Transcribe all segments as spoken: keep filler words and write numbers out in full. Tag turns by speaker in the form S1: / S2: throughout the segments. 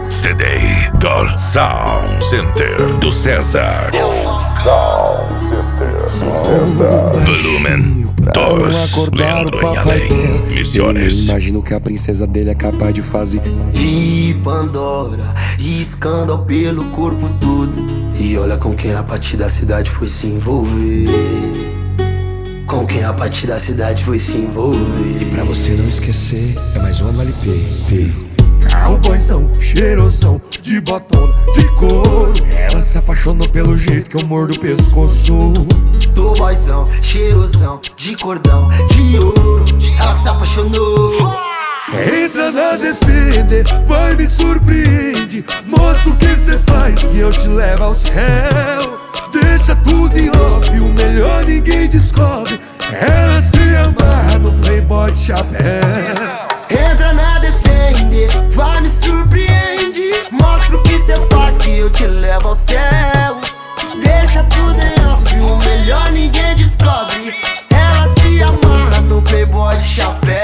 S1: C D Gold Sound Center do César.
S2: Gold Sound Center.
S1: Volumen dois. Leandro em Além. Missões.
S3: Imagino que a princesa dele é capaz de fazer
S4: de Pandora e escândalo pelo corpo todo. E olha com quem a partir da cidade foi se envolver. Com quem a partir da cidade foi se envolver.
S3: Pra você não esquecer, é mais uma L P.
S5: Cowboyzão, cheirosão, de botona, de couro. Ela se apaixonou pelo jeito que eu mordo o pescoço.
S4: Tô boyzão, cheirosão, de cordão, de ouro. Ela se apaixonou.
S5: Entra na Defender, vai me surpreende. Mostra o que cê faz que eu te levo ao céu. Deixa tudo em off, o melhor ninguém descobre. Ela se amarra no Playboy de chapéu.
S4: Entra na Defender, vai me surpreende. Mostra o que cê faz que eu te levo ao céu. Deixa tudo em off, o melhor ninguém descobre. Ela se amarra no Playboy de chapéu.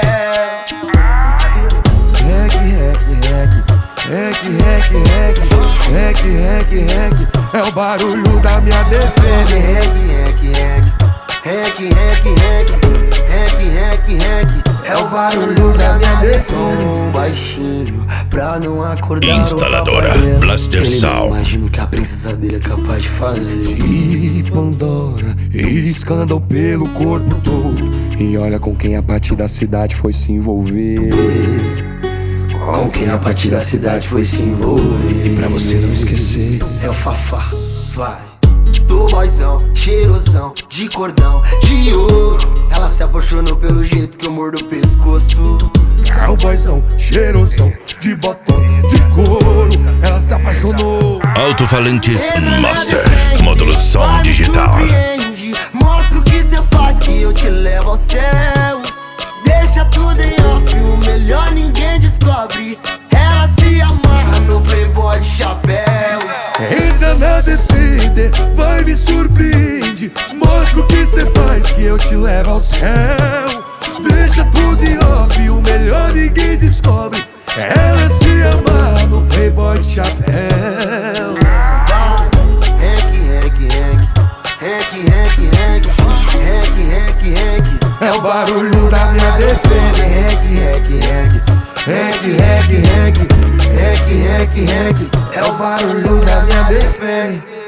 S5: Rec, rec, rec, rec, rec, rec, rec, rec, rec. É o barulho da minha Defender.
S4: Rec, rec, rec, rec, rec, rec, rec, rec, rec. É o barulho da minha Defender. Baixinho, pra não acordar.
S1: Instaladora Blaster Sound.
S4: Imagino que a princesa dele é capaz de fazer
S5: De Pandora e escândalo pelo corpo todo.
S3: E olha com quem a partir da cidade foi se envolver.
S4: com quem a partir da cidade foi se envolver.
S3: E pra você não esquecer,
S4: é o Fafá, vai. Tô boyzão, cheirosão, de cordão, de ouro. Ela se apaixonou pelo jeito que eu mordo o pescoço.
S5: Cowboyzão, cheirosão, de botão, de couro. Ela se apaixonou.
S1: Alto-falantes Master, módulo som digital.
S4: Mostra o que cê faz que eu te levo ao céu. Deixa tudo em off, o melhor ninguém descobre. Ela se amarra no Playboy de chapéu.
S5: Entra na Defender, vai me surpreende. Mostra o que cê faz que eu te levo ao céu. Deixa tudo em off, o melhor ninguém descobre. Ela se amarra no Playboy de chapéu.
S4: Vai, rec, rec, rec, rec, rec, rec, rec, rec, rec.
S5: É o barulho da minha Defender.
S4: Rec, rec, rec, rec, rec, rec, rec, rec, rec. É o barulho da minha Defender.